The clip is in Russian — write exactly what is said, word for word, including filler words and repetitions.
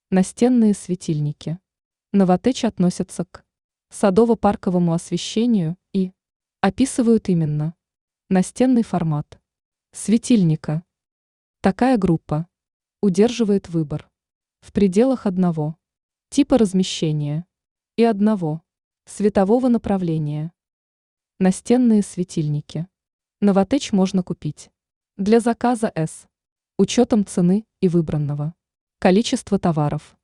Настенные светильники. Новотеч относятся к садово-парковому освещению и описывают именно настенный формат светильника. Такая группа удерживает выбор в пределах одного типа размещения и одного светового направления. Настенные светильники. Новотеч можно купить для заказа с учетом цены и выбранного количества товаров.